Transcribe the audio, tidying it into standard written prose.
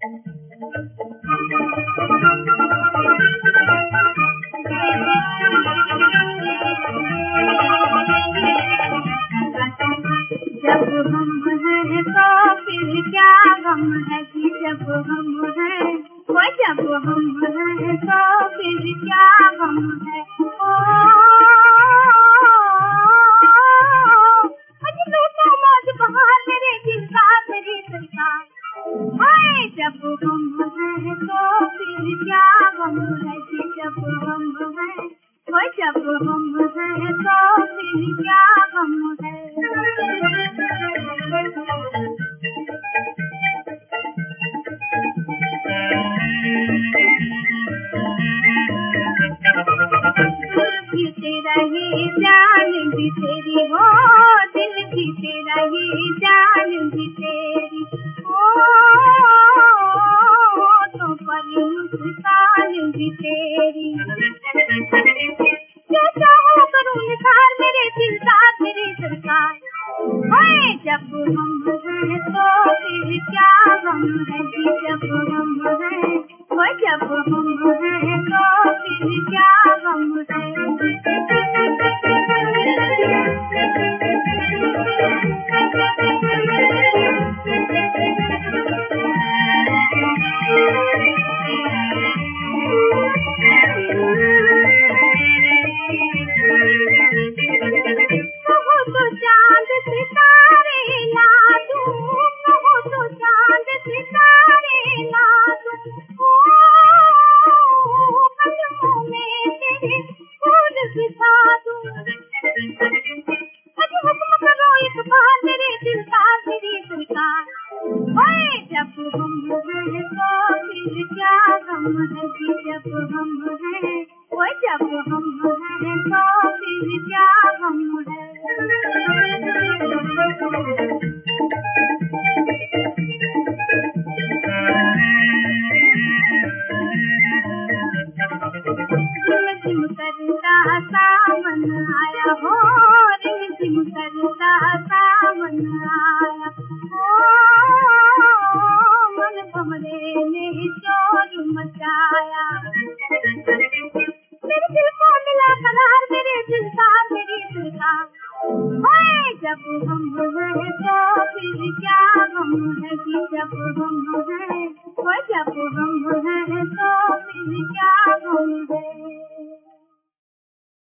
जब हम हैं तो फिर क्या गम है कि जब हम हैं, वो जब हम हैं तो फिर क्या गम है। ओ लूटो मौज बहार मेरे दिल का मेरी सरकार। हाय जब हम हैं तो फिर क्या गम है कि जब हम हैं, वो जब हम हैं तो फिर क्या गम है। दिल की तेरा ही जान भी तेरी हो, दिल की तेरा ही जान भी तेरी हो, तो पर मुस्कान भी तेरी। जो चाहो करूँ निखार मेरे दिल का मेरी सरकार। हाय जब हम हैं तो फिर क्या गम है कि जब हम हैं, वो जब हम हैं तो फिर क्या गम है। जब हम हैं तो फिर क्या गम है कि जब हम हैं, वो जब हम हैं तो फिर क्या गम है। रिमझिम करता सावन आया हो, रिमझिम करता सावन आया हो, मन भंवरे ने शोर मचाया। मेरे दिल को मिला करार मेरे दिल का मेरी सरकार। हाय जब हम हैं तो फिर क्या गम है कि जब हम हैं, वो जब हम हैं